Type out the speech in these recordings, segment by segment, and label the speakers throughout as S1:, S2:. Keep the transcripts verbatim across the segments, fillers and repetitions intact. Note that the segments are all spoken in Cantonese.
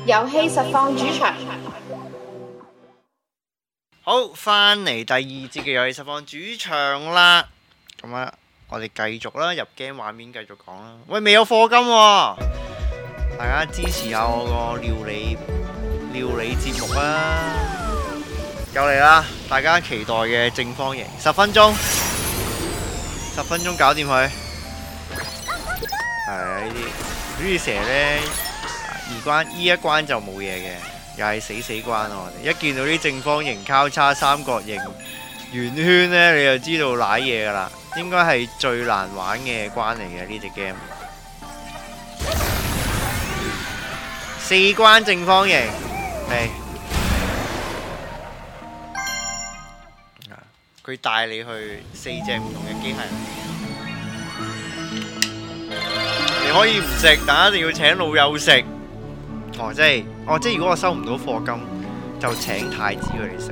S1: 遊戲實況主場。
S2: 好，翻嚟第二節嘅遊戲實況主場啦。咁啊，我哋繼續啦，入 game 畫面繼續講啦。喂，未有課金喎，大家支持下我個料理料理節目啦。又嚟啦，大家期待嘅正方形，十分鐘，十分鐘搞掂佢。係啊，呢啲好似成日咧，二關呢一關就冇嘢嘅。又係死死關啊！我哋一見到啲正方形、交叉、三角形、圓圈呢，你就知道瀨嘢噶啦。應該係最難玩嘅關嚟嘅呢隻 game。四關正方形，嚟，佢帶你去四隻唔同嘅機械人。你可以唔食，但一定要請老友食。哦，即係，哦，即係如果我收唔到課金，就請太子佢哋食，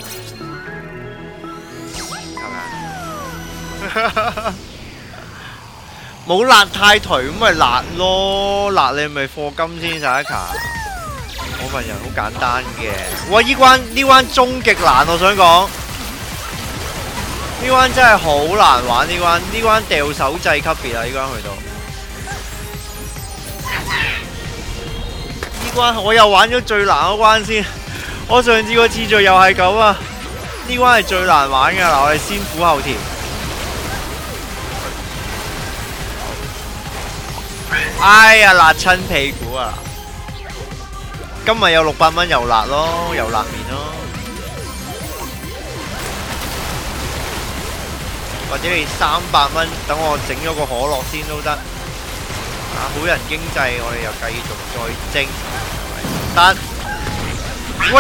S2: 係咪？冇辣太頹咁咪辣咯，辣你咪課金先，晒一卡。我份人好簡單嘅。哇！呢關呢關終極難，我想講，呢關真係好難玩，呢關呢關掉手掣級別啊！呢關去到。我又玩咗最難嗰關先，我上次個次序又係咁啊！呢關係最難玩嘅，嗱，我哋先苦後甜。哎呀，辣親屁股啊！今日有六百蚊油辣咯，油辣麵咯，或者你三百蚊等我整咗個可樂先都得。啊！好人經濟，我哋又繼續再蒸，得 what？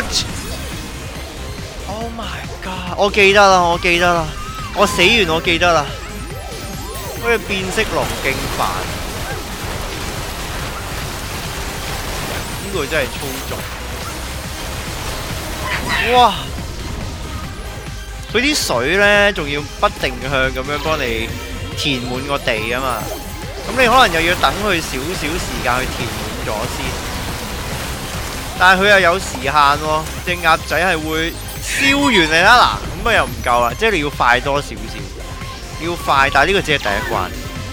S2: Oh my god！ 我記得啦，我記得啦，我死完我記得啦，好似變色龍勁煩，呢個真係操作。哇！佢啲水呢，仲要不定向咁樣幫你填滿個地啊嘛。咁你可能又要等佢少少時間去填滿咗先，但係佢又有時限喎，隻鴨仔係會燒完你啦嗱，咁啊又唔夠啦，即係你要快多少少，你要快，但係呢個只係第一關，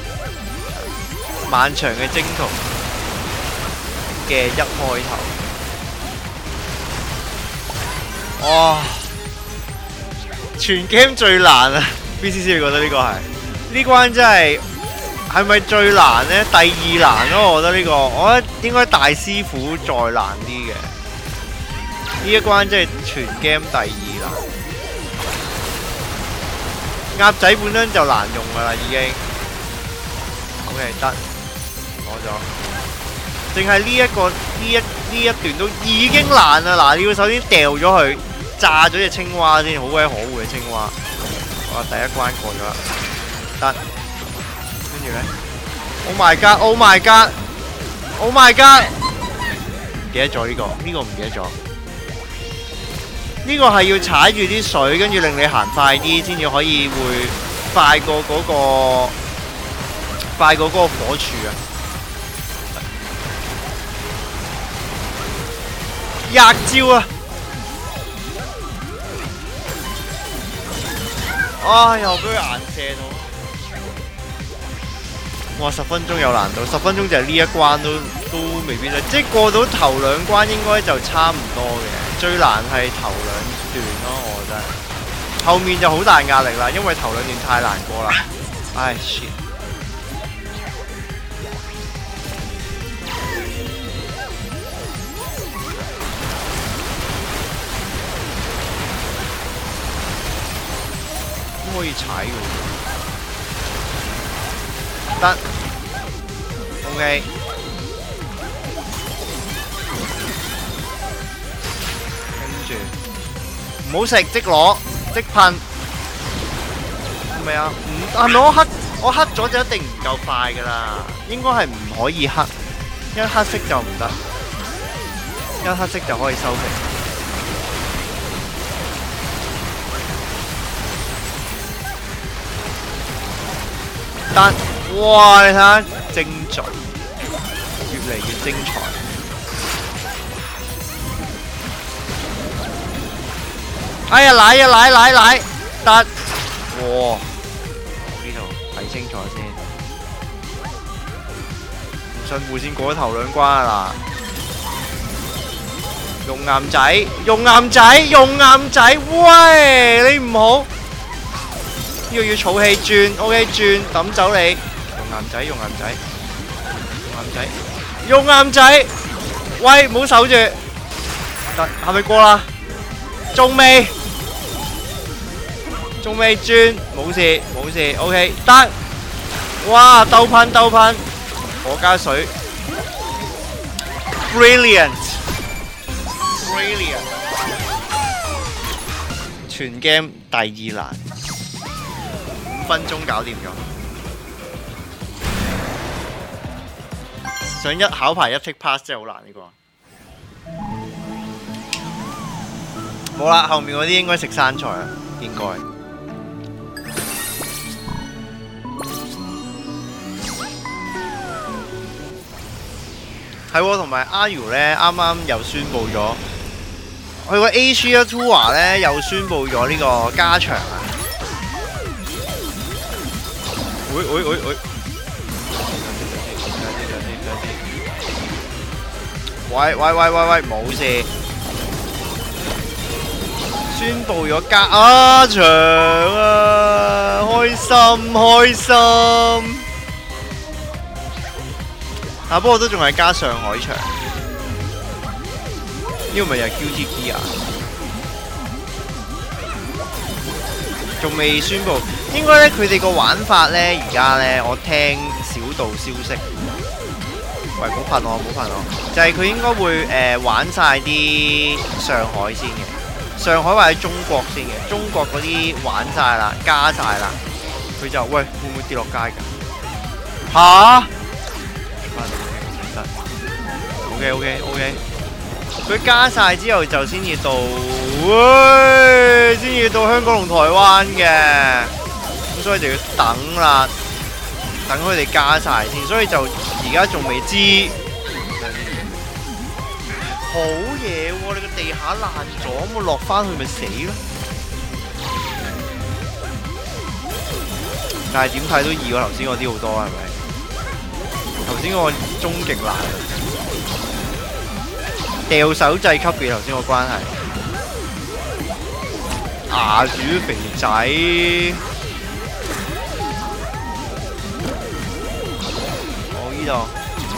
S2: 漫長嘅征途嘅一開頭，哇！全 game 最難啊 ！B C C 你覺得呢個係呢關真係？係咪最難呢？第二難咯，我覺得呢個，我覺得應該大師傅再難啲嘅。呢一關真係全 game 第二難。鴨仔本身就難用噶啦，已經。OK 得，攞咗。淨係呢一個呢一呢一段都已經難啦。嗱，你要首先掉咗佢，炸咗隻青蛙先，好鬼可惡嘅青蛙。我第一關過咗啦，得。跟住咧 ，Oh my god！Oh my god！Oh my god！ 唔記得咗呢個，呢個唔記得咗。呢個係要踩住啲水，跟住令你行快啲，先至可以會快過嗰個快過嗰個火柱啊！吔招啊！啊！又俾佢硬射到。哇！十分鐘有難度，十分鐘就係呢一關都都未必得，即係過到頭兩關應該就差唔多嘅。最難係頭兩段咯，我覺得。後面就好大壓力啦，因為頭兩段太難過啦。唉 shit！ 都可以踩嘅。得 ，OK， 跟住唔好食，即攞，即噴，係咪啊？唔係咪我黑我黑咗就一定唔夠快噶啦？應該係唔可以黑，一黑色就唔得，一黑色就可以收皮。得。哇！你睇下精準，越嚟越精彩。 哎呀，奶呀奶奶奶，得，哇！呢度睇清楚先，信戶先過咗頭兩關啊嗱！用岩仔，用岩仔，用岩仔，喂！你唔好，呢個要儲氣轉 ，OK 轉，抌走你，用岩仔，用岩仔，用岩仔，用岩仔，喂！唔好守住，得，係咪過啦？仲未？仲未轉，冇事冇事 ，OK 得。哇！兜噴兜噴，火加水 ，brilliant brilliant， 全 game 第二難，五分鐘搞掂咗。想一考牌一 tick pass 真係好難呢個。冇啦，後面嗰啲應該食生菜啊，應該。係喎，同埋阿 U 咧，啱啱又宣布咗，佢個 Asia Tour 咧又宣布咗呢個加長啊！喂喂喂喂！喂喂喂喂喂，冇事！宣布咗加啊長啊，開心開心！啊！不過都仲係加上海場，呢個咪又係 Q T Gear，仲未宣布。應該咧，佢哋個玩法咧，而家咧，我聽小道消息，喂，唔好噴我，唔好噴我，就係佢應該會誒玩晒啲上海先嘅，上海或者中國先嘅，中國嗰啲玩晒啦，加晒啦，佢就喂會唔會跌落街㗎？吓？OK OK OK， 佢加晒之後就先至到，喂，先至到香港同台灣嘅，咁所以就要等啦，等佢哋加晒先，所以就而家仲未知。好嘢喎！你個地下爛咗，咁我落翻去咪死咯？但係點睇都易過頭先嗰啲好多，係咪？頭先嗰個終極難，掉手掣級別頭先個關係，牙煮肥仔，我呢度，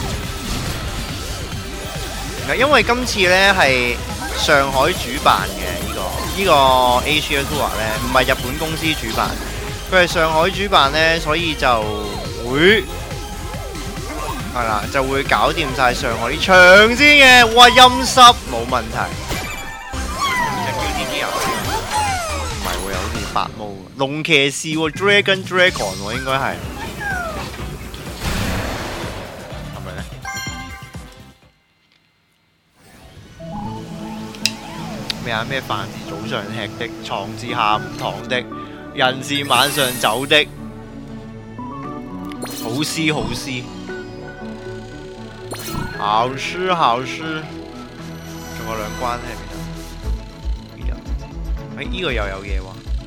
S2: 因為今次咧係上海主辦嘅呢個呢個 Asia Tour 咧，唔係日本公司主辦，佢係上海主辦咧，所以就會。係啦，就會搞掂晒上海啲場先嘅，哇陰濕冇問題。隻 Q T G 啊，唔係喎，又好似白毛龍騎士喎 ，Dragon Dragon 喎，應該係，係咪咧？咩啊？咩飯是早上吃的，床是下午躺的，人是晚上走的，好詩好詩。好詩好詩，仲有兩關喺邊度？呢度，誒呢個又有嘢喎！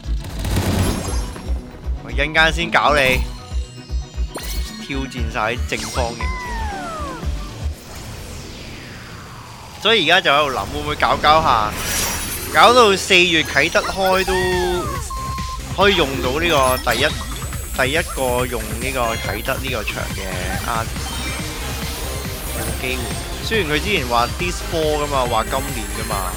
S2: 我一陣間先搞你，挑戰晒正方形。所以而家就喺度諗，會唔會搞搞下，搞到四月啟德開都可以用到呢個第一第一個用呢個啟德呢個場嘅啊！機會，雖然佢之前話 this fall 噶嘛，話今年噶嘛，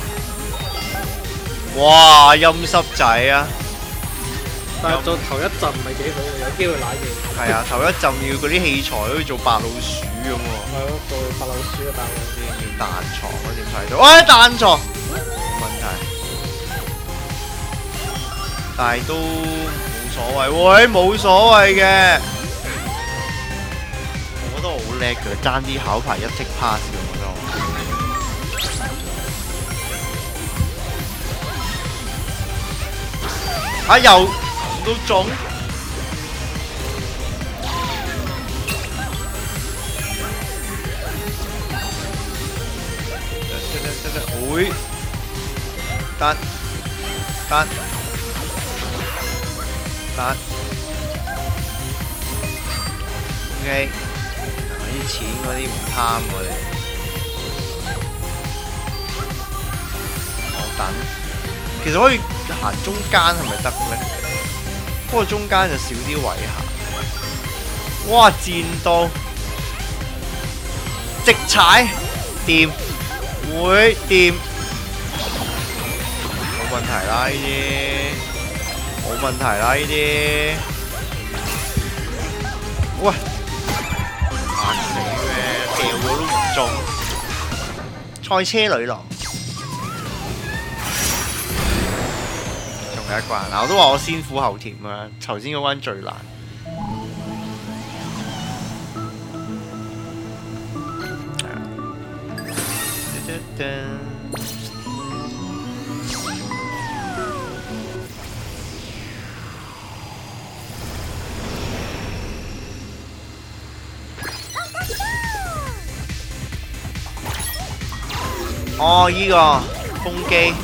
S2: 哇陰濕仔啊！
S1: 但係做頭一陣唔係幾好，有機會瀨嘢。
S2: 係啊，頭一陣要嗰啲器材好似做白老鼠咁喎。
S1: 係咯，做白老鼠啊，大佬先
S2: 要彈床嗰點睇到？喂，彈床冇問題，但係都冇所謂，喂冇所謂嘅。都好叻嘅，爭啲考牌一 tick pass 嘅我都。啊又都中，得得得得，會得得得 ，OK。啲錢嗰啲唔貪我哋，我等。其實可以行中間係咪得咧？不過中間就少啲位行。哇！戰刀直踩掂，會掂，冇問題啦呢啲，冇問題啦呢啲。喂！嚇死咩？掉咗都唔中。賽車女郎。仲有一關，嗱我都話我先苦後甜啊！頭先嗰關最難。哦，依個風機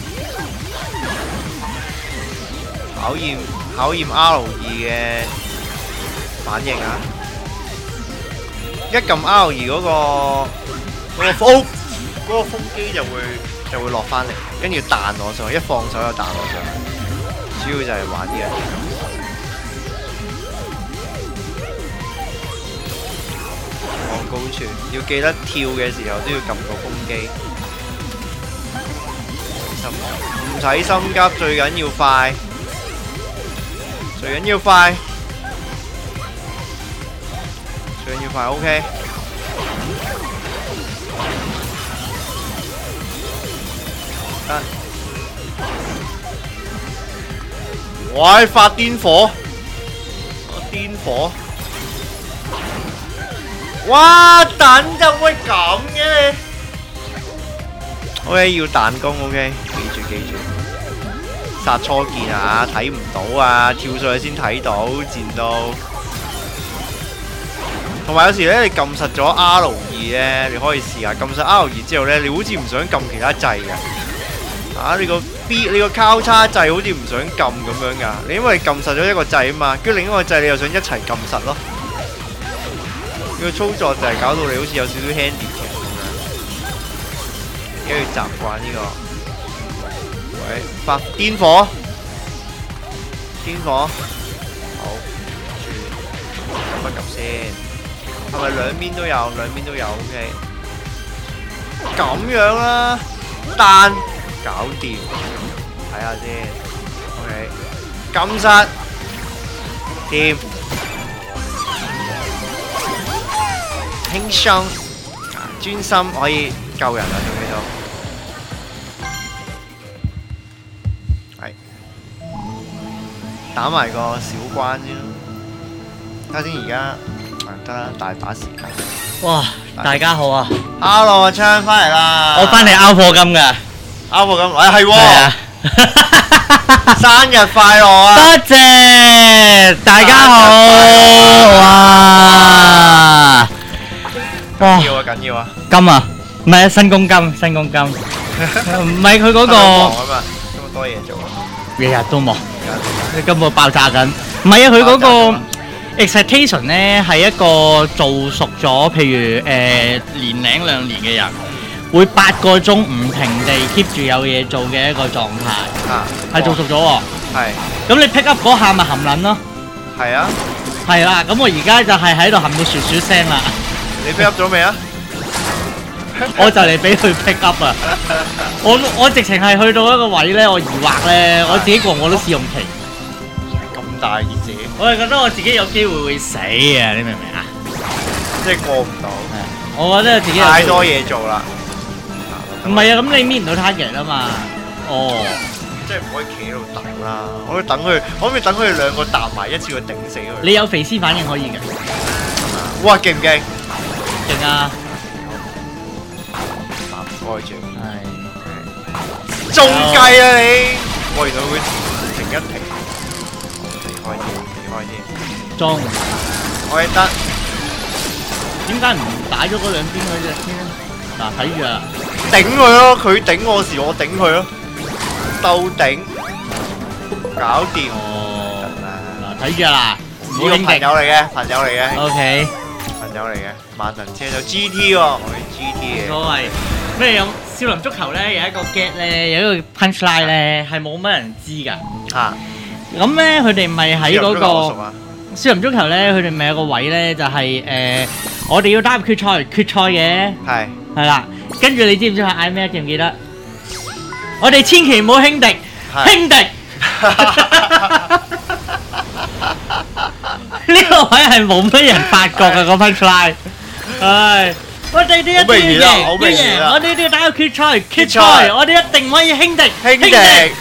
S2: 考驗考驗 R 二嘅反應啊！一撳 R 二嗰個嗰個風嗰個風機就會就會落翻嚟，跟住彈我上去，一放手就彈我上去。主要就係玩呢樣嘢。往高處要記得跳嘅時候都要撳個風機。唔使心急，最緊要快，最緊要快，最緊要快 ，OK。得。喂，發癲火，癲火！哇，等就會咁嘅。OK， 要彈弓 ，OK， 記住記住。殺初見啊，睇唔到啊，跳上去先睇到，戰到。同埋有時咧，你撳實咗 R 二咧，你可以試下撳實 R 二之後咧，你好似唔想撳其他掣嘅。啊，你個 B 你個交叉掣好似唔想撳咁樣㗎，你因為撳實咗一個掣啊嘛，跟住另一個掣你又想一齊撳實咯。呢個操作就係搞到你好似有少少 handicap 咁樣，而家要習慣呢個。喂，發癲火，癲火，好，住，撳一撳先，係咪兩邊都有？兩邊都有 ，OK。咁樣啦，彈。搞掂，睇下先 ，OK， 撳實，掂，輕鬆，專心可以救人啦，仲喺度，係，打埋個小關先咯，睇下先而家，得啦，大把時間。
S3: 哇，大家好啊
S2: ！Hello， 阿昌翻嚟啦，
S3: 我翻嚟拗課金㗎。
S2: 啱喎咁，哎係喎，生日快樂啊！
S3: 多謝大家好，哇！
S2: 哇！緊要啊緊要啊！
S3: 金啊，唔係新公金，新公金，唔係佢嗰個。
S2: 忙啊嘛，咁多嘢做啊！
S3: 日日都忙，你根本爆炸緊。唔係啊，佢嗰個 expectation 咧係一個做熟咗，譬如誒年零兩年嘅人。會八個鐘唔停地 keep 住有嘢做嘅一個狀態，
S2: 啊，
S3: 係做熟咗喎。
S2: 係。
S3: 咁你 pick up 嗰下咪含撚咯。
S2: 係啊。
S3: 係啦，咁我而家就係喺度含到雪雪聲啦。
S2: 你 pick up 咗未啊？
S3: 我就嚟俾佢 pick up 啊！我我直情係去到一個位咧，我疑惑咧，我自己個我都試用期。
S2: 咁大件事。
S3: 我係覺得我自己有機會會死啊！你明唔明啊？
S2: 即係過唔到。
S3: 我覺得自己
S2: 太多嘢做啦。
S3: 唔係啊，咁你搣唔到 target 啊嘛。哦，
S2: 即係唔可以企喺度等啦，我可以等佢，可唔可以等佢哋兩個搭埋一次去頂死佢？
S3: 你有肥屍反應可以嘅。
S2: 哇，勁唔勁？
S3: 勁啊！
S2: 嗱，開住。
S3: 係。
S2: 中計啊你！我原來會停一停。避開啲，避開啲。
S3: 中。
S2: 我係得。
S3: 點解唔打咗嗰兩邊嗰隻先？嗱，睇住啊！
S2: 頂佢咯，佢頂我時我頂佢咯，鬥頂。 搞掂。
S3: 哦，
S2: 得啦，
S3: 嗱睇住啦，唔
S2: 呢個朋
S3: 好輕敵。
S2: 友嚟嘅，朋友嚟嘅，
S3: O K，
S2: 朋友嚟嘅，萬神車就 G T 喎，我哋 G T 嘅。
S3: 所謂咩有少林足球咧有一個 get 咧有一個 punchline 咧係冇乜人知㗎。
S2: 嚇，
S3: 咁咧佢哋咪喺嗰
S2: 我熟
S3: 個
S2: 啊，
S3: 少林足球咧，佢哋咪有個位咧就係誒我哋要打入決賽，決賽嘅。
S2: 係
S3: 係啦，跟住你知唔知佢嗌咩？記唔記得？我哋千祈唔好輕敵，
S2: 係
S3: 輕敵。呢個位係冇乜人發覺嘅嗰 punchline。唉，我哋都一定要
S2: 好明顯啦
S3: 贏，
S2: 好明顯啦
S3: 要贏我哋都要打入決賽，決
S2: 決賽
S3: 賽我哋一定可以輕敵，
S2: 輕敵。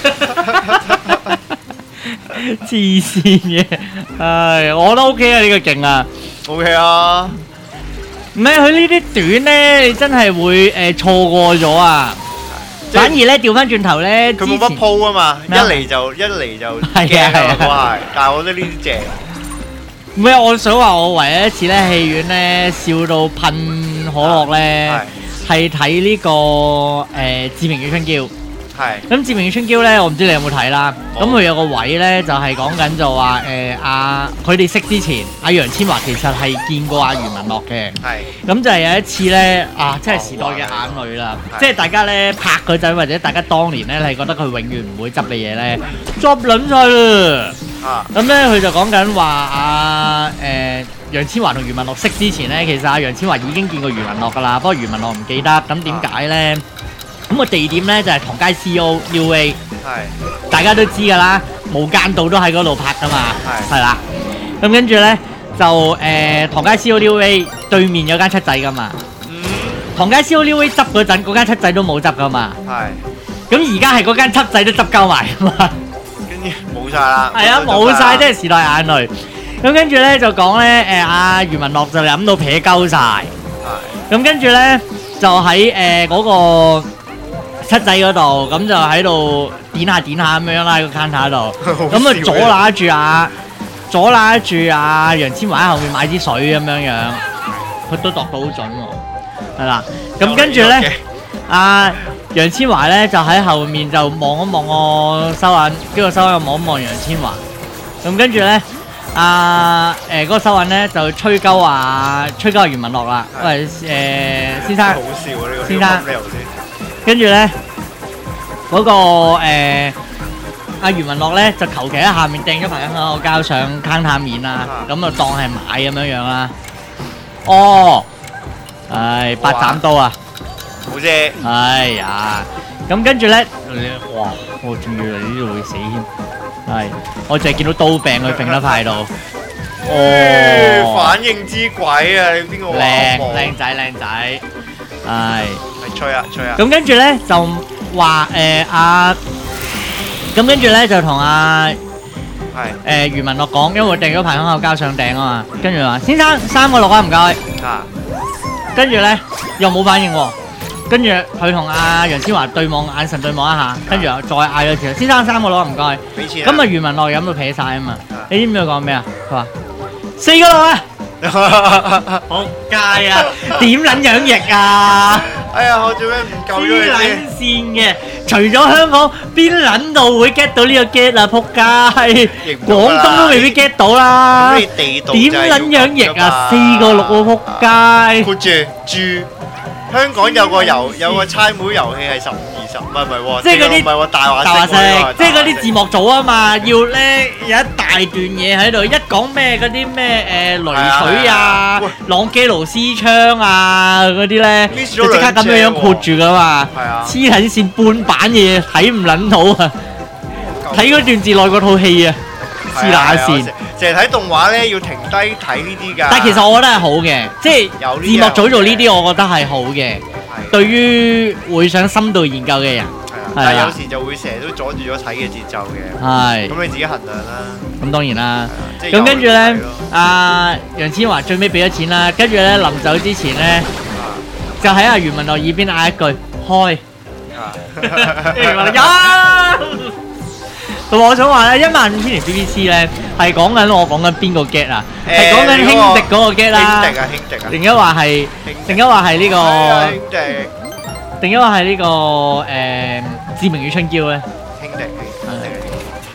S3: 黐線嘅，唉，我都 OK 啊，呢個勁啊！
S2: OK 啊，
S3: 唔係佢呢啲短咧，你真係會誒錯過咗啊！
S2: 即係
S3: 反而咧調翻轉頭咧，
S2: 佢冇乜
S3: 之前
S2: 鋪啊嘛，一
S3: 咩啊
S2: 嚟就一嚟就
S3: 係啊
S2: 驚啊，
S3: 係啊
S2: 嗰係，但係我覺得呢啲正。
S3: 唔係，我想話我唯一一次咧戲院咧笑到噴可樂咧，係睇呢個誒《志明與春嬌》。
S2: 係
S3: 咁《志明與春嬌》咧，我唔知你有冇睇啦。咁
S2: 冇
S3: 佢有個位咧，就係講緊就話誒阿佢哋識之前，阿楊千嬅其實係見過阿余文樂嘅。
S2: 係
S3: 咁就係有一次咧，啊，真係時代嘅眼淚啦！
S2: 係
S3: 即係大家咧拍嗰陣，或者大家當年咧，你係覺得佢永遠唔會執嘅嘢咧，執撚晒啦！
S2: 啊，
S3: 咁咧佢就講緊話阿誒楊千嬅同余文樂識之前咧，其實阿楊千嬅已經見過余文樂噶啦，不過余文樂唔記得。咁點解咧？咁個地點咧就係唐街 C O New A，
S2: 係
S3: 大家都知噶啦，無間道都喺嗰度拍噶嘛，
S2: 係
S3: 係啦。咁跟住咧就誒唐街 C O New A 對面有間七仔噶嘛，
S2: 嗯
S3: 唐街 C O New A 執嗰陣，嗰間七仔都冇執噶嘛。
S2: 係，
S3: 咁而家係嗰間七仔都執鳩埋啊嘛。
S2: 跟住冇晒啦。
S3: 係啊，冇晒，即係時代眼淚。咁跟住咧就講咧誒阿余文樂就飲到撇鳩晒。
S2: 係
S3: 咁跟住咧就喺誒嗰個七仔嗰度，咁就喺度點下點下咁樣啦，喺個 counter 度。咁啊左揦住阿左揦住阿楊千嬅喺後面買支水咁樣樣，佢都度到好準喎。係啦，咁跟住咧，阿楊千嬅咧就喺後面就望一望個收銀，跟住收銀又望一望楊千嬅。咁跟住咧，阿誒嗰個收銀咧就吹鳩啊，吹鳩阿余文樂啦。喂誒先生。
S2: 好笑啊！呢個
S3: 先生
S2: 呢個先
S3: 跟住咧，嗰、個誒阿余文樂咧就求其喺下面掟咗排香口膠上攤下面啦，咁啊當係買咁樣樣啦。哦，唉八斬刀啊！
S2: 好啫，
S3: 哎呀，咁跟住咧，哇！我仲以為呢度會死添，係我淨係見到刀柄佢揈得快到。哦，
S2: 反應之鬼啊！你邊個話
S3: 靚
S2: 我冇
S3: 靚仔靚仔，係。
S2: 係吹啊吹啊！
S3: 咁跟住咧就話誒阿，咁跟住咧就同阿
S2: 係
S3: 誒余文樂講，因為佢訂咗排香口膠上訂啊嘛，跟住話先生三個六啊唔該，
S2: 啊，
S3: 跟住咧又冇反應喎，跟住佢同阿楊千嬅對望眼神對望一下，跟住又再嗌咗次，先生三個六啊唔該，
S2: 俾錢
S3: 咁啊余文樂飲到撇晒啊嘛，你知唔知佢講咩啊？佢話四個六啊！仆街啊！點撚樣譯啊？
S2: 哎呀，我做咩唔夠
S3: 黐
S2: 咗你
S3: 撚
S2: 先？
S3: 線嘅，除咗香港，邊撚度會 get 到呢個 get 啊？仆街！
S2: 譯唔到啦
S3: 廣東都未必 get 到啦。
S2: 咁你地道
S3: 點
S2: 就係要
S3: 撚樣譯啊？
S2: 咁㗎嘛
S3: 四個六喎，仆街！
S2: 括住豬。香港有個遊有個猜妹遊戲係十五二十，唔係唔係喎，
S3: 即係嗰啲
S2: 唔係喎大話
S3: 大話
S2: 識喎，
S3: 識，即係嗰啲字幕組啊嘛，要咧有一大段嘢喺度，一講咩嗰啲咩誒雷錘
S2: 係啊
S3: 啊
S2: 喂、
S3: 朗基勞斯槍啊嗰啲咧，
S2: miss 咗
S3: 就即刻咁樣樣括住噶嘛，
S2: 係啊
S3: 黐撚線半版嘢睇唔撚到啊！睇嗰段字耐過套戲啊，黐乸線。
S2: 成日睇動畫咧，要停低睇呢啲㗎。
S3: 但係其實我覺得係好嘅，即係
S2: 有呢啲
S3: 字幕組做呢啲，我覺得係好嘅。
S2: 係
S3: 對於會想深度研究嘅人，
S2: 係啦，
S3: 係
S2: 但係
S3: 啊
S2: 有時就會成日都阻住咗睇嘅節奏嘅。
S3: 係
S2: 咁你自己衡量啦。
S3: 咁當然啦。
S2: 即係
S3: 咁跟住咧
S2: 有嚟睇咯，
S3: 阿楊千嬅最尾俾咗錢啦，跟住咧臨走之前咧，
S2: 啊
S3: 就喺阿余文樂耳邊嗌一句開，
S2: 啊
S3: 跟住話呀！同埋我想話咧，一萬五千年 B B C 咧係講緊我講緊邊個 get 啊？係講緊輕敵嗰個 get 啦
S2: 輕敵，啊，輕敵啊，
S3: 定一話係，定一話係呢
S2: 係啊
S3: 個，
S2: 輕敵，
S3: 定一話係呢個誒《志明與春嬌》咧？
S2: 輕敵，輕敵。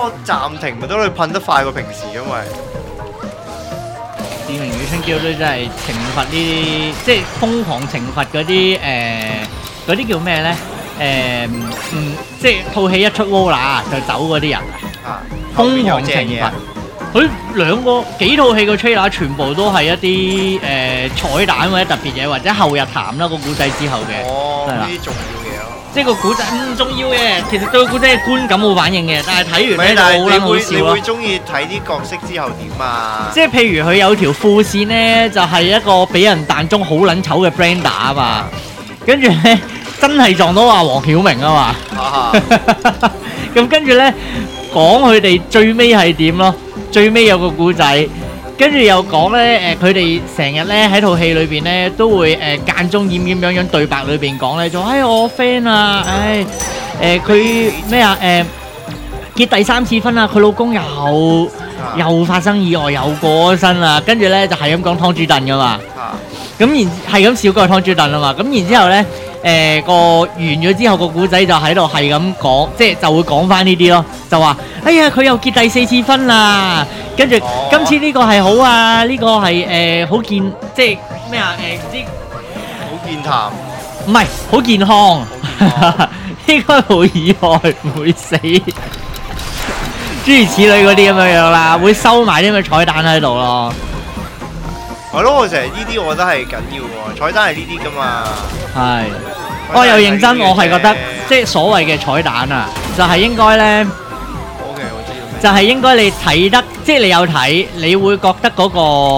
S2: 我暫停咪都你噴得快過平時，因為
S3: 志明與春嬌都真係懲罰呢啲，即係瘋狂懲罰嗰啲誒嗰啲叫咩咧？誒嗯，即係套戲一出窩啦就走嗰啲人
S2: 啊，
S3: 瘋狂懲罰。佢兩個幾套戲個 trailer 全部都係一啲誒、呃、彩蛋或者特別嘢，或者後日談啦個古仔之後嘅，
S2: 哦，
S3: 係啦
S2: 呢啲重要嘢咯。
S3: 即係個古仔唔重要嘅，其實對個古仔嘅觀感冇反應嘅，但係睇
S2: 唔
S3: 完咧就好
S2: 係，但係你
S3: 撚好
S2: 會你
S3: 笑咯
S2: 會。中意睇啲角色之後點啊？
S3: 即係譬如佢有條副線咧，就係、一個俾人彈中好撚醜嘅 Brenda 啊嘛，跟住咧真係撞到阿黃曉明啊嘛，
S2: 啊
S3: 咁跟住咧講佢哋最尾係點咯，最尾有個故仔，跟住又講咧誒，佢哋成日咧喺套戲裏邊咧都會誒、呃、間中掩掩樣樣對白裏邊講咧，就唉我 friend 啊，唉誒佢咩啊誒結第三次婚啊，佢老公又又發生意外又過咗身啦，跟住咧就係咁講湯豬燉噶嘛，
S2: 啊
S3: 咁然係咁笑過湯豬燉啊嘛，咁然之後咧誒個完咗之後個古仔就喺度係咁講，即係就會講翻呢啲咯，就話哎呀佢又結第四次婚啦，跟住
S2: 哦
S3: 今次呢個係好啊，呢、個係誒好健即係咩啊誒唔知
S2: 好健談，
S3: 唔係好健康，
S2: 康
S3: 應該冇意外唔會死，諸如此類嗰啲咁樣樣啦，會收埋啲咁嘅彩蛋喺度咯。
S2: 係咯，我成日呢啲我覺得係緊要喎，彩蛋係呢啲噶嘛。
S3: 係，我又認真，我係覺得即係所謂嘅彩蛋啊，就係應該咧，
S2: O K， 我知道咩。
S3: 就係應該你睇得，即係你有睇，你會覺得嗰個，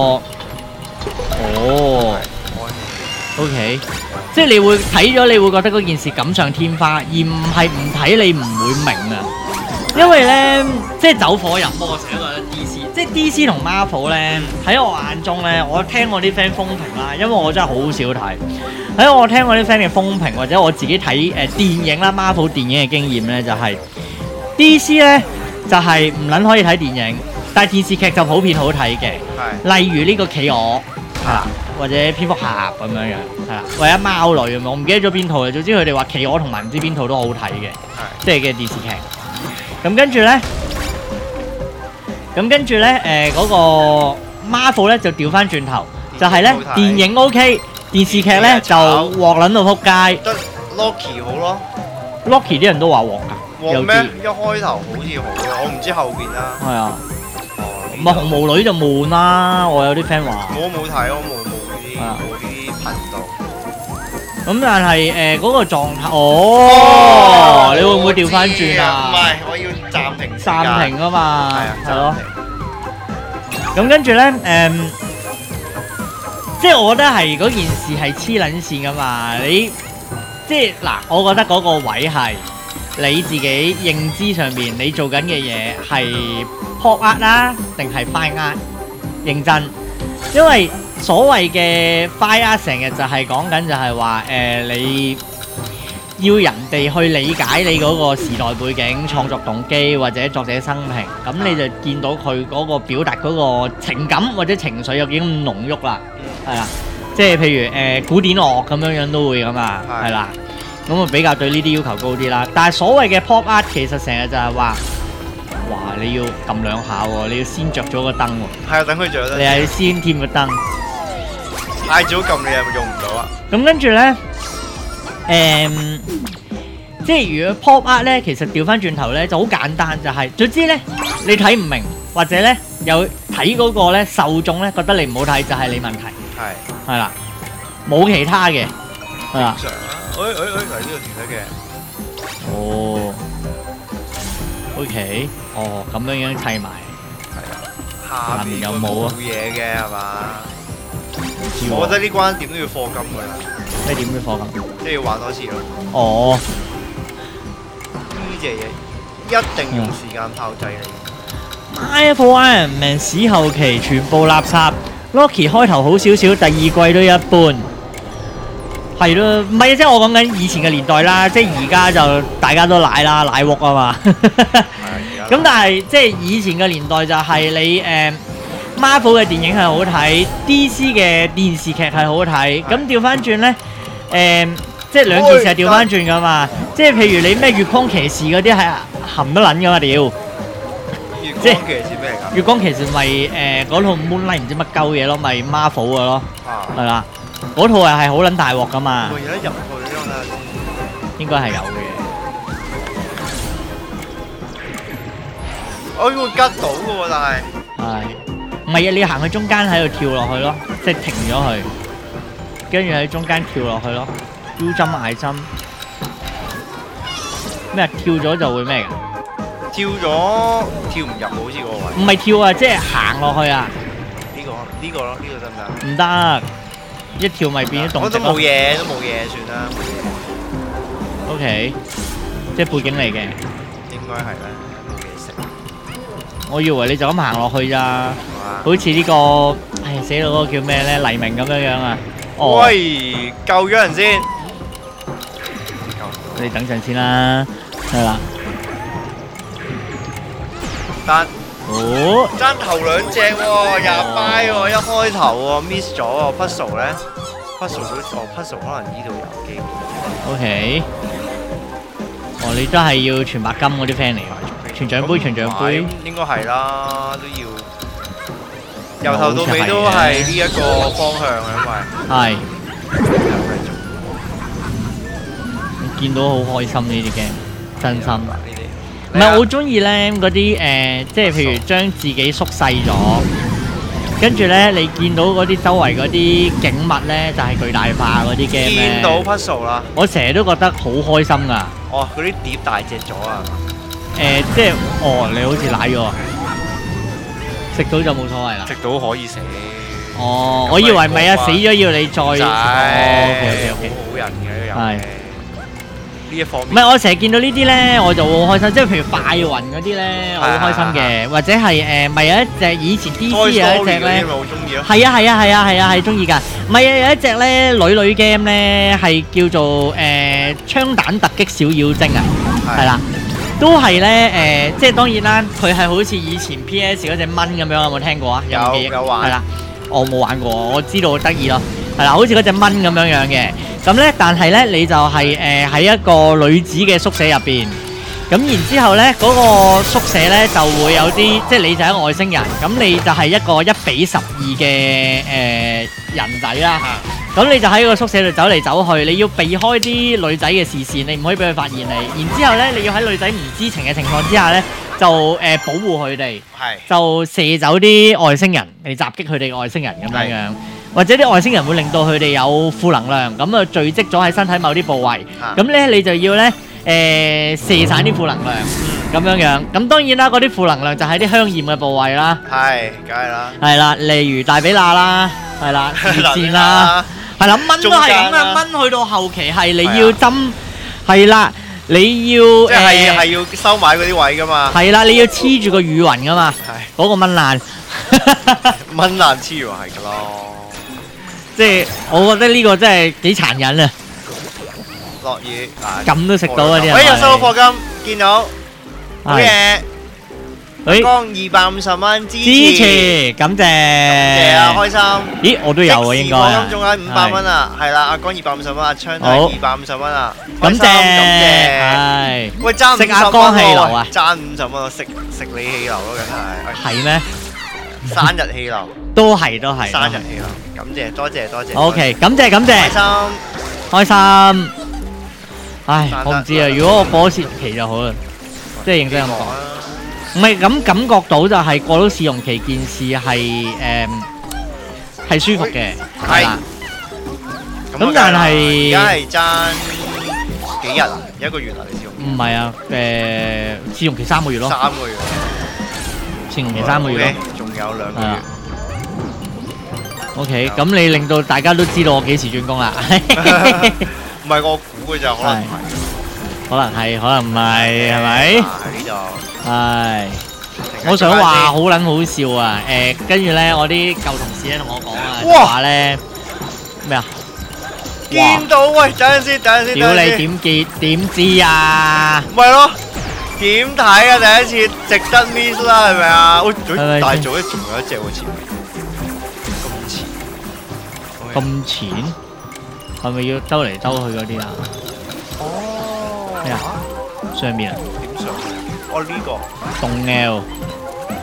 S3: 哦，OK，即係你會睇咗，你會覺得嗰件事錦上添花，而唔係唔睇你唔會明啊。因為咧，即係走火入魔，我成日覺得 D C，即係 D C 同 Marvel 咧，喺我眼中咧，我聽我啲 friend 風評啦，因為我真係好少睇。喺我聽我啲 friend 嘅風評，或者我自己睇誒、呃、電影啦 Marvel 電影嘅經驗咧，就係、是、D C 咧就係唔撚可以睇電影，但係電視劇就普遍好睇嘅。
S2: 係。
S3: 例如呢個企鵝係啦，或者蝙蝠俠咁樣樣係啦，或者貓類咁樣，我唔記得咗邊套啦。總之佢哋話企鵝同埋唔知邊套都好睇嘅，
S2: 係。
S3: 即係嘅電視劇。咁跟住咧，咁跟住咧，誒嗰個 Marvel 咧就調翻轉頭，就係咧電影 OK，電視劇咧就鑊撚到撲街。
S2: 得 Loki 好咯。
S3: Loki 啲人都話鑊㗎，有
S2: 黃咩？
S3: 啲
S2: 一開頭好似好嘅，我唔知後邊啦。
S3: 係啊，
S2: 哦，
S3: 唔係紅毛女就悶啦。我有啲 friend 話，
S2: 我冇睇，我冇冇呢啲
S3: 啊
S2: 冇呢啲頻道。
S3: 咁但係誒嗰個狀態，哦，你會唔會調翻轉啊？
S2: 唔係，我要暫停時間。
S3: 暫停啊嘛，
S2: 係啊，
S3: 係咯。
S2: 暫停。
S3: 咁跟住咧，誒、即係我覺得係嗰件事係黐撚線噶嘛。你即係嗱，我覺得嗰個位係你自己認知上面，你做緊嘅嘢係 pop art 啦，定係 fine art？認真，因為所謂嘅 fine art 成日就係講緊就係話誒你。要人哋去理解你嗰個時代背景、創作動機或者作者生平，咁你就見到佢嗰個表達嗰個情感或者情緒有幾咁濃郁啦，係啦，即係譬如誒、呃、古典樂咁樣樣都會咁啊，係啦，咁啊比較對呢啲要求高啲啦。但係所謂嘅 pop art 其實成日就係話，哇你要撳兩下喎，你要先着咗個燈喎，
S2: 係啊，等佢着得。
S3: 你係要先添個燈，
S2: 太早撳你係咪用唔到啊？
S3: 咁跟住呢。誒、嗯，即係如果 pop art 咧，其實調翻轉頭咧就好簡單，就係、是、總之咧你睇唔明，或者咧有睇嗰個咧受眾咧覺得你唔好睇，就係你問題，
S2: 係
S3: 係啦，冇其他嘅，係啦。
S2: 常啊，誒誒誒，嚟呢個團體嘅。
S3: 哦，OK，哦咁樣樣砌埋，
S2: 係啊，下邊
S3: 有冇啊
S2: 冇嘢嘅係嘛？
S3: 唔知
S2: 我覺
S3: 喎，
S2: 得呢關點都要課金㗎啦，
S3: 咩點嘅課金？
S2: 即係要玩多次咯。
S3: 哦，
S2: 呢隻嘢一定用時間炮製你。
S3: Marvel Iron Man 史後期全部垃圾 ，Loki 開頭好少少，第二季都一般。係咯，唔係即係我講緊以前嘅年代啦，即係而家就大家都奶啦，奶鑊啊嘛。咁但係即係以前嘅年代就係你誒 Marvel 嘅電影係好睇 ，D C 嘅電視劇係好睇。咁調翻轉咧，誒即係兩件事係調翻轉噶嘛。即係譬如你咩月光騎士嗰啲係含得撚噶嘛屌！ 即係
S2: 光騎士咩嚟㗎？
S3: 月光騎士咪誒嗰套 Moonlight 唔知乜鳩嘢咯，咪 Marvel 嘅咯，
S2: 啊，
S3: 係啦，嗰套係係好撚大鑊噶嘛，
S2: 我而家入去咯，睇下先。
S3: 應該係有嘅。
S2: 我會吉到嘅喎，但係
S3: 係，唔係啊？你要行去中間喺度跳落去咯，即係停咗佢，跟住喺中間跳落去咯。U 針嗌針咩？跳咗就會咩㗎？
S2: 跳咗跳唔入好似嗰個位。
S3: 唔係跳啊，即係行落去啊！
S2: 呢個呢個咯，呢個得唔得？
S3: 唔得，一跳咪變咗動
S2: 我都
S3: 靜咯。
S2: 冇嘢，都冇嘢，算啦。
S3: O K， 即係背景嚟嘅。
S2: 應該係啦，冇嘢食。
S3: 我以為你就咁行落去咋，
S2: 哇！
S3: 好似呢個，唉死到嗰個叫咩咧？黎明咁樣樣啊！哦，
S2: 喂，救咗人先。
S3: 你等陣先啦，係啦。
S2: 但
S3: 哦，
S2: 爭頭兩隻喎，廿塊喎，一開頭喎 miss 咗喎 puzzle 咧 ，puzzle 都哦 puzzle 可能呢度有機會。
S3: O K， 哦，你都係要全白金嗰啲 friend 嚟㗎，全獎杯，全獎杯。
S2: 應該係啦，都要由頭到尾都係呢一個方向啊，
S3: 係。我見到好開心呢啲 game，真心。唔係我好中意咧嗰啲誒，即係譬如將自己縮細咗，跟住咧你見到嗰啲周圍嗰啲景物咧就係巨大化嗰啲 game 咧。
S2: 見到 puzzle 啦，
S3: 我成日都覺得好開心㗎。
S2: 哦，嗰啲碟大隻咗啊！
S3: 誒，即係哦，你好似舐咗啊！食到就冇所謂啦。
S2: 食到可以食。
S3: 哦，我以為咪啊，死咗要你再。
S2: 哦
S3: ，OK OK OK。
S2: 好人嘅
S3: 係。
S2: 呢一方面。
S3: 唔係，我成日見到呢啲咧，我就好開心。即係譬如快雲嗰啲咧，我好開心嘅。或者係誒，咪有一隻以前 D C 有一隻咧，
S2: 咪好中意咯。
S3: 係啊係啊係啊係啊係中意㗎。唔係啊，有一隻咧女女 game 咧係叫做誒槍彈突擊小妖精啊，係啦。都係咧誒，即係當然啦，佢係好似以前 P S 嗰隻蚊咁樣，有冇聽過啊？
S2: 有
S3: 記憶
S2: 有玩。
S3: 係啦，我冇玩過，我知道好得意咯。係啦，好似嗰隻蚊咁樣樣嘅。咁咧，但係咧，你就係誒喺一個女子嘅宿舍入邊。咁然之後咧，嗰個宿舍咧就會有啲，即係你就係一個外星人，咁你就係一個一比十二嘅誒人仔啦。咁你就喺個宿舍度走嚟走去，你要避開啲女仔嘅視線，你唔可以俾佢發現你。然之後咧，你要喺女仔唔知情嘅情況之下咧，就誒保護佢哋，就射走啲外星人嚟襲擊佢哋嘅外星人咁樣樣。或者啲外星人會令到佢哋有負能量，咁啊聚積咗喺身體某啲部位，咁咧你就要咧誒射散啲負能量，咁樣樣。咁當然啦，嗰啲負能量就喺啲香豔嘅部位啦，
S2: 係，梗係啦，
S3: 係啦，例如大髀罅啦，係啦，熱線啦，係啦，蚊都係咁啊，蚊去到後期係你要針，係啦，你要
S2: 即係係要收埋嗰啲位噶嘛，
S3: 係啦，你要黐住個乳暈噶嘛，嗰個蚊爛，
S2: 蚊爛黐住係噶咯。
S3: 即係我覺得呢個真係幾殘忍啊！
S2: 落雨
S3: 咁都食到啊啲人。
S2: 喂，又收到課金，見到好嘢。
S3: 誒，
S2: 光二百五十蚊支
S3: 支持，感謝。
S2: 謝啊，開心。
S3: 咦，我都有啊，應該。
S2: 課金仲有五百蚊啊，係啦，阿光二百五十蚊，阿昌都係二百五十蚊啊。
S3: 感謝，
S2: 感謝。
S3: 係。
S2: 喂，爭五十蚊喎。
S3: 食阿光氣流啊！
S2: 爭五十蚊，我食食你氣流咯，梗係。
S3: 係咩？
S2: 生日氣流。
S3: 都係都係。
S2: 生日氣流。感謝，多謝多謝。
S3: O K，感謝感謝。
S2: 開心，
S3: 開心。唉，我唔知啊。如果我過咗試用期就好啦，即係認真咁講。唔係咁感覺到就係過到試用期件事係誒係舒服嘅，係啦。咁但係
S2: 而家係爭幾日啊？一個月啊？你試用期？
S3: 唔係啊，誒試用期三個月咯。
S2: 三個月。
S3: 試用期三個月咯。
S2: 仲有兩個月。
S3: O K，咁你令到大家都知道我幾時轉工啦。
S2: 唔係我估嘅咋，可能係，
S3: 可能係，可能唔係，係咪？
S2: 喺呢度。
S3: 係。我想話好撚好笑啊！誒，跟住咧，我啲舊同事咧同我講啊，話咧咩啊？
S2: 見到喂，等陣先，等陣先。
S3: 屌你點結點知啊？
S2: 唔係咯，點睇啊？第一次值得 miss 啦，係咪啊？喂，大組咧仲有一隻喎，前面。
S3: 咁淺，係咪要兜嚟兜去嗰啲啊？
S2: 哦，
S3: 咩啊？上面啊？
S2: 點上去？哦呢個。
S3: 動 L。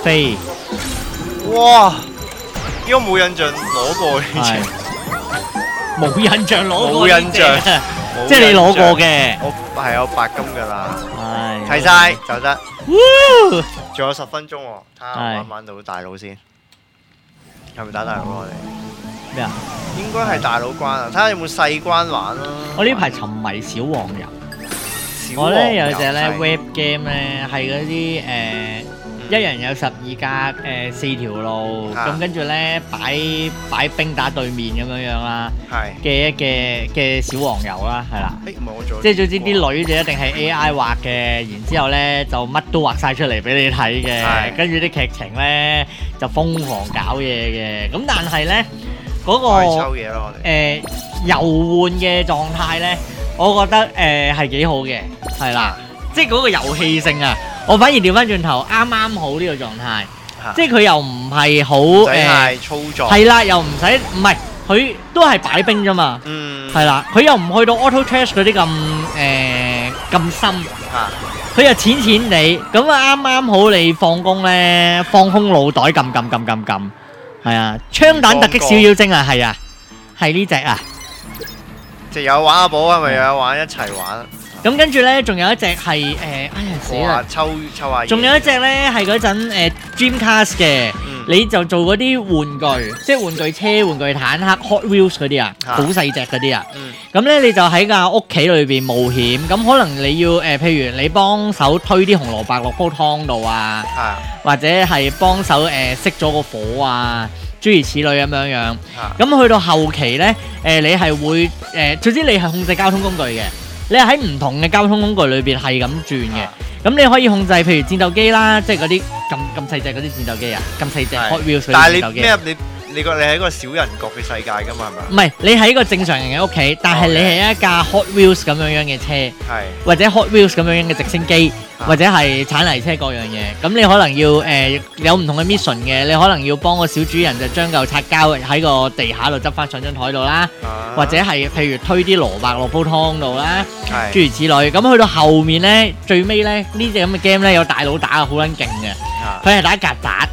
S3: 飛，
S2: 哇！呢個冇印象攞過呢
S3: 係
S2: 隻，
S3: 冇印象攞過
S2: 冇印象，
S3: 即係你攞過嘅，
S2: 我係有白金㗎啦，
S3: 係
S2: 睇晒就得。
S3: 喎
S2: 仲有十分鐘喎，睇下
S3: 係
S2: 玩唔玩到大佬先。係咪打大佬啊？我哋
S3: 咩啊？
S2: 應該係大佬關啊，睇下有冇細關玩啦。
S3: 我呢排沉迷小黃油，
S2: 小
S3: 我咧有隻咧
S2: 黃油
S3: web game 咧係嗰啲誒一人有十二格誒四條路，
S2: 啊
S3: 咁跟住咧擺擺兵打對面咁樣樣啦
S2: 係。
S3: 嘅嘅嘅小黃油啦，係啦。
S2: 誒唔係我做。
S3: 即係總之啲女就一定係 A I 畫嘅，然之後咧就乜都畫晒出嚟俾你睇嘅，
S2: 係
S3: 跟住啲劇情咧就瘋狂搞嘢嘅。咁但係咧嗰
S2: 我哋
S3: 個
S2: 抽嘢咯，我哋。
S3: 誒遊玩嘅狀態咧，我覺得誒係幾好嘅，係啦，即係嗰個遊戲性啊，我反而調翻轉頭啱啱好呢個狀態，即係佢又唔係好
S2: 唔使
S3: 誒，
S2: 太粗壯。
S3: 係啦，又唔使唔係佢都係擺兵啫嘛。
S2: 嗯。
S3: 係啦，佢又唔去到 auto trash 嗰啲咁誒咁深，
S2: 嚇。
S3: 佢又淺淺地，咁啊啱啱好你放工咧，放空腦袋撳撳撳撳撳，係啊，槍彈突擊小妖精啊，係啊，係呢只啊，
S2: 就有玩阿寶係咪有玩一齊玩？
S3: 咁跟住咧仲有一隻係誒，哎呀死啦！
S2: 哇！抽抽下嘢。
S3: 仲有一隻咧係嗰陣誒 Dreamcast 嘅，你就做嗰啲玩具，即係玩具車、玩具坦克、Hot Wheels 嗰啲啊，好細隻嗰啲啊。咁咧你就喺架屋企裏邊冒險，咁可能你要誒，譬如你幫手推啲紅蘿蔔落煲湯度啊，或者係幫手誒熄咗個火啊，諸如此類咁樣樣。咁去到後期咧，誒你係會誒，總之你係控制交通工具嘅。你係喺唔同嘅交通工具裏邊係咁轉嘅，咁你可以控制譬如戰鬥機啦，即係嗰啲咁咁細隻嗰啲戰鬥機啊，咁細隻 Hot Wheels 嗰啲戰鬥機。
S2: 但係你咩？你你個你係一個小人國嘅世界㗎嘛？係咪？
S3: 唔係，你喺一個正常人嘅屋企，但係你係一架 Hot Wheels 咁樣樣嘅車，
S2: 係
S3: 或者 Hot Wheels 咁樣樣嘅直升機，或者係鏟泥車各樣嘢。咁你可能要誒有唔同嘅 mission 嘅，你可能要幫個小主人就將嚿擦膠喺個地下度執翻上張台度啦，或者係譬如推啲蘿蔔落煲湯度啦，諸如此類。咁去到後面咧，最尾咧呢隻咁嘅 game 咧有大佬打啊，好撚勁嘅，佢係打曱甴。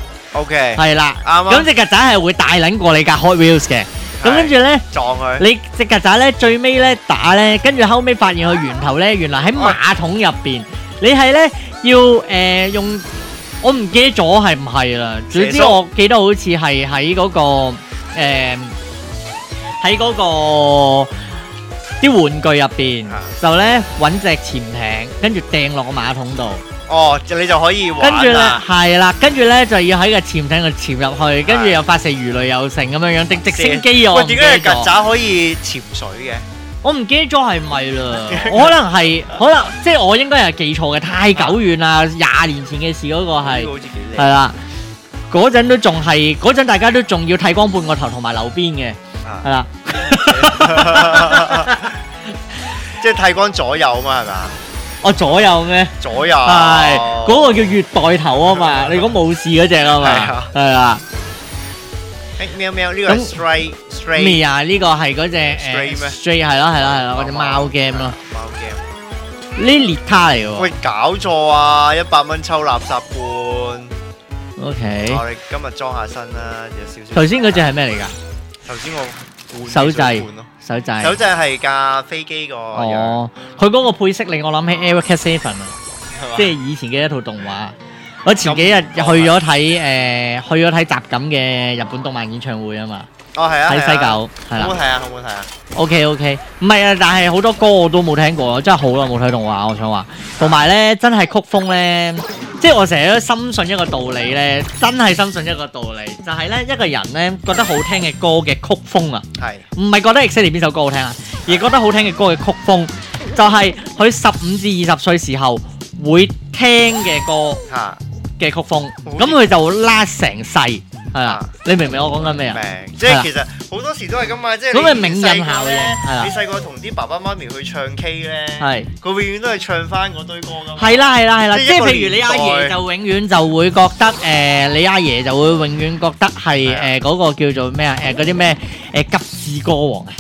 S2: OK，
S3: 係啦，
S2: 啱啊。
S3: 咁隻曱甴係會大撚過你架 Hot Wheels 嘅，咁跟住咧
S2: 撞佢。
S3: 你隻曱甴咧最尾咧打咧，跟住後尾發現佢源頭咧原來喺馬桶入邊，你係咧要誒用，我唔記得咗係唔係啦，總之我記得好似係喺嗰個誒喺嗰個啲玩具入邊，就咧揾隻潛艇，跟住掟落個馬桶度。
S2: 哦，就你就可以玩啦。
S3: 跟住咧，係啦，跟住咧就要喺個潛艇度潛入去，跟住又發射魚雷又成咁樣樣，定直升機我唔記得咗。
S2: 喂，點解曱甴可以潛水嘅？
S3: 我唔記得咗係咪啦，我可能係可能即係我應該係記錯嘅，太久遠啦，廿年前嘅事嗰個係係啦，嗰陣都仲係嗰陣大家都仲要剃光半個頭同埋留辮嘅，係啦，
S2: 即係剃光左右嘛係咪？
S3: 我左右咩？
S2: 左右
S3: 係嗰個叫月代頭啊嘛，你講冇事嗰隻啊嘛，係啦。
S2: 誒喵喵呢個係 stray stray
S3: 咩啊？呢個係嗰隻誒
S2: stray 咩
S3: stray 係咯係咯係咯，嗰隻貓 game 咯。
S2: 貓 game
S3: 呢列卡嚟喎。
S2: 喂，搞錯啊！一百蚊抽垃圾罐。
S3: O K。
S2: 我哋今日裝下身啦，有少少。
S3: 頭先嗰隻係咩嚟㗎？
S2: 頭先我
S3: 手掣。手掣。
S2: 手掣係架飛機個樣。
S3: 哦，佢嗰個配色令我諗起 Eric Seven 啊，即係以前嘅一套動畫。我前幾日去咗睇誒，去咗睇集錦嘅日本動漫演唱會啊嘛。
S2: 哦，係啊。
S3: 喺西九，係啦。
S2: 好唔好睇啊？好唔好睇啊
S3: ？O K O K， 唔係啊，但係好多歌我都冇聽過，真係好耐冇睇動畫。我想話，同埋咧，真係曲風咧，即係我成日都深信一個道理咧，真係深信一個道理，就係咧一個人咧覺得好聽嘅歌嘅曲風啊，係唔係覺得 exactly 邊首歌好聽啊？而覺得好聽嘅歌嘅曲風，就係佢十五至二十歲時候會聽嘅歌嘅曲風，咁佢就會拉成世，係啦。你明唔明我講緊咩啊？
S2: 明，即係其實好多時都係咁嘛，即係
S3: 咁咪名人效應，係啦。
S2: 你細個同啲爸爸媽咪去唱 K 咧，
S3: 係
S2: 佢永遠都係唱翻嗰堆歌㗎嘛。
S3: 係啦係啦係啦，即係譬如你阿爺就永遠就會覺得誒，你阿爺就會永遠覺得係誒嗰個叫做咩啊？誒嗰啲咩誒急智歌王啊！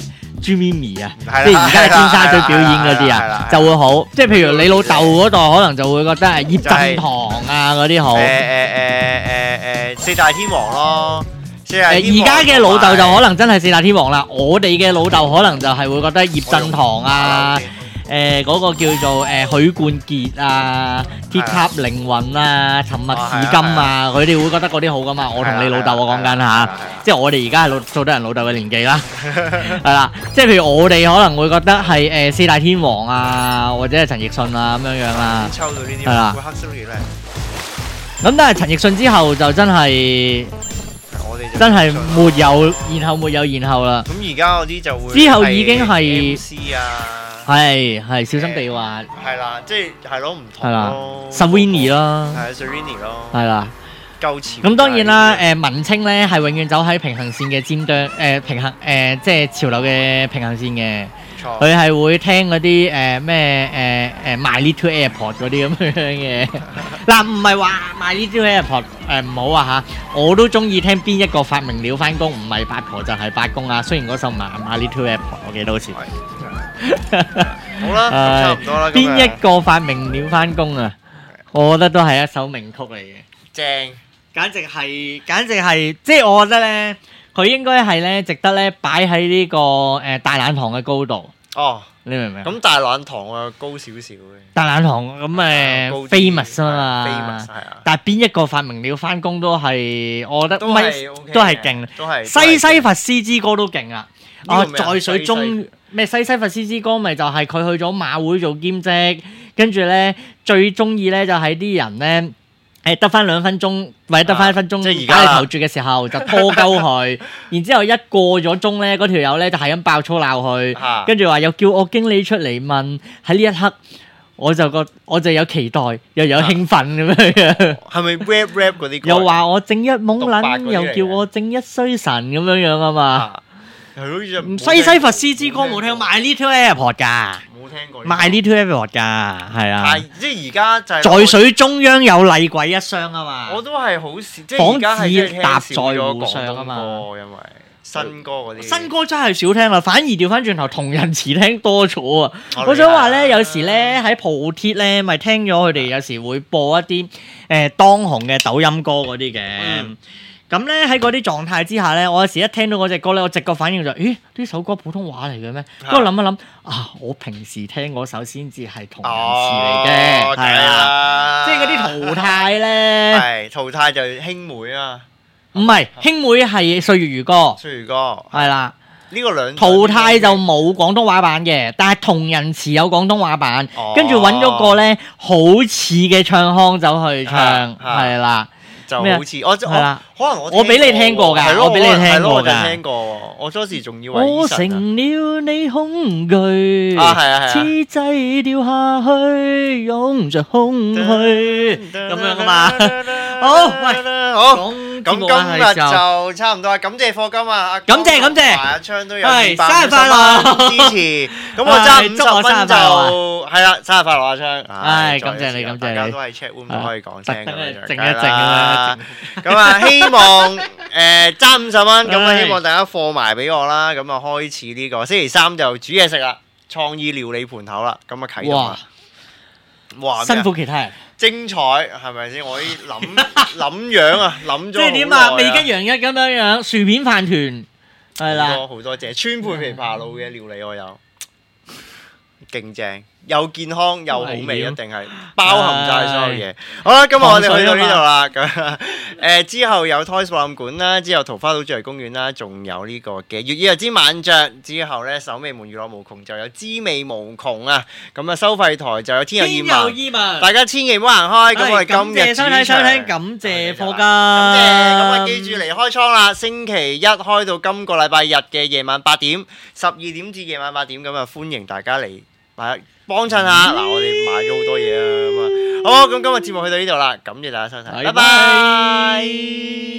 S3: 朱咪咪啊，
S2: 係啦
S3: 即係而家喺尖沙咀表演嗰啲
S2: 係啦係啦
S3: 啊，就會好。即係譬如你老豆嗰代可能就會覺得係葉
S2: 就係
S3: 振棠啊嗰啲好。
S2: 誒誒誒誒誒四大天王咯，四大天
S3: 誒而
S2: 王
S3: 家嘅老豆就
S2: 同埋
S3: 可能真係四大天王啦，我哋嘅老豆可能就係會覺得葉振棠啊。誒嗰個叫做誒許冠傑啊、鐵塔凌雲啊、沉默是金啊，佢哋會覺得嗰啲好噶嘛。我同你老豆我講緊嚇，即係我哋而家係老做得人老豆嘅年紀啦，係啦。即係譬如我哋可能會覺得係誒四大天王啊，或者係陳奕迅啊咁樣樣啦。
S2: 抽到呢啲
S3: 係啦
S2: 會黑色嘅咧，
S3: 咁但係陳奕迅之後就真係
S2: 我哋就
S3: 真係沒有，然後沒有然後啦。
S2: 咁而家嗰啲就會
S3: 之後已經係
S2: M C 啊。
S3: 係係小心地滑，
S2: 係啦，即係係咯，唔同
S3: 係啦
S2: 咯
S3: Saweetie 咯，
S2: 係 Saweetie 咯，
S3: 係啦。
S2: 夠潮。
S3: 咁當然啦，誒文青咧係永遠走喺平衡線嘅尖端，誒平衡誒即係潮流嘅平衡線嘅。
S2: 錯。
S3: 佢係會聽嗰啲誒咩誒誒 My Little Airport 嗰啲咁樣嘅。嗱，唔係話 My Little Airport 誒唔好啊嚇，我都中意聽邊一個發明了翻工，唔係八婆就係八公啊。雖然嗰首 My My Little Airport 我記得好似。
S2: 好啦，咁差唔多啦。
S3: 邊一個發明了翻工啊？我覺得都係一首名曲嚟嘅。
S2: 正，
S3: 簡直係，簡直係，即係我覺得咧，佢應該係咧，值得咧擺喺呢個誒大懶堂嘅高度。
S2: 哦，
S3: 你明唔明？
S2: 咁大懶堂啊高少少嘅。
S3: 大懶堂咁誒 famous 啊嘛
S2: ，famous 係啊。
S3: 但係邊一個發明了翻工都係，我覺得
S2: 都係 OK 嘅
S3: 都係勁，
S2: 都係
S3: 西西弗斯之歌都勁啊！啊，
S2: 呢個咩啊
S3: 在水中咩西西弗斯之歌咪就係佢去咗馬會做兼職，跟住咧最中意咧就係啲人咧誒得翻兩分鐘或者得翻一分鐘，
S2: 啊即係而家
S3: 打你頭住嘅時候就拖鳩佢，然之後一過咗鐘咧，嗰條友咧就係咁爆粗鬧佢，
S2: 啊
S3: 跟住話又叫我經理出嚟問，喺呢一刻我就覺我就有期待又有興奮咁樣樣，
S2: 係咪 rap rap 嗰啲歌？
S3: 又話我正一懵
S2: 獨白嗰
S3: 撚，
S2: 啲嚟嘅
S3: 又叫我正一衰神咁樣樣啊嘛。
S2: 啊係好似冇
S3: 西西弗斯之歌冇聽，My Little Airport 㗎
S2: 冇聽過
S3: ，My Little Airport 㗎，係啊
S2: 係，即係而家就係
S3: 在水中央有厲鬼一雙啊嘛。
S2: 我都係好少，即係而家係真係聽
S3: 搭
S2: 少咗
S3: 在湖
S2: 廣東
S3: 上啊嘛
S2: 歌，因為新歌嗰啲
S3: 新歌真係少聽啦，反而調翻轉頭同人詞聽多咗啊！
S2: 我
S3: 我想話
S2: 理解
S3: 咧，有時咧喺鋪貼咧，咪聽咗佢哋有時會播一啲誒當紅嘅抖音歌嗰啲嘅。
S2: 嗯
S3: 咁咧喺嗰啲狀態之下咧，我有時一聽到嗰隻歌咧，我直覺反應就咦呢首歌普通話嚟嘅咩？跟住諗一諗啊，我平時聽嗰首先至係同人詞嚟嘅，
S2: 哦
S3: 係啊，即係嗰啲淘汰咧，
S2: 係淘汰就兄妹啊，
S3: 唔係兄妹係歲月如歌，
S2: 歲月歌
S3: 係啦。
S2: 呢個兩
S3: 淘汰就冇廣東話版嘅，但係同人詞有廣東話版，
S2: 哦
S3: 跟住揾咗個咧好似嘅唱腔走去唱，
S2: 啊啊
S3: 係啦。
S2: 就
S3: 咩啊
S2: 好似我
S3: 係啦
S2: 我可能我
S3: 我俾你聽過㗎
S2: 係咯
S3: 我俾你聽過㗎
S2: 係咯我就聽過喎，我當時仲以為
S3: 我
S2: Eason 啊
S3: 成了你恐懼，
S2: 啊係啊係啊
S3: 此際掉下去，擁着空虛，咁樣啊嘛。好，喂，
S2: 好。
S3: 講
S2: 咁
S3: 節目啦
S2: 今日
S3: 係時候
S2: 就差唔多啦，感謝課金啊！阿
S3: 感謝感謝
S2: 阿昌都有
S3: 係
S2: 二百
S3: 生日快樂
S2: 五十蚊支持，咁我爭五
S3: 係祝我
S2: 十蚊就
S3: 生日快樂
S2: 係啦，生日快樂阿昌！
S3: 唉
S2: 再
S3: 感謝你
S2: 一次啊
S3: 感謝你
S2: 大家都係 chat room 都可以講聲咁
S3: 特登
S2: 樣，
S3: 靜一
S2: 梗係
S3: 靜啊
S2: 啦。咁啊，希望誒爭五十蚊，咁啊
S3: 唉
S2: 希望大家貨埋俾我啦，咁啊開始呢個星期三就煮嘢食啦，創意料理盤口啦，咁啊啟動啦。哇！
S3: 辛苦其他人。
S2: 精彩係咪先？我啲諗諗樣啊，諗咗
S3: 即係點啊？味吉洋一咁樣樣，薯片飯團係啦。
S2: 好多好多謝川貝枇杷露嘅料理我有，勁正，又健康又好味，一定係包含晒所有嘢。好啦，今日我哋去到呢度啦。咁誒之後有 Toys 博覽館啦，之後桃花島主題公園啦，仲有呢個嘅月夜之晚雀。之後咧守尾門娛樂無窮就有滋味無窮啊。咁啊收費台就有天佑
S3: 天佑
S2: 意
S3: 意文，
S2: 大家千祈唔好行開。咁我哋今日
S3: 收睇收聽，感謝課金，感
S2: 感謝，咁啊記住嚟開倉啦！星期一開到今個禮拜日嘅夜晚八點，十二點至夜晚八點，咁啊歡迎大家嚟買幫襯下。嗱，我哋買咗好多嘢啊，咁啊，好，咁今日節目去到呢度啦，感謝大家收睇，拜拜。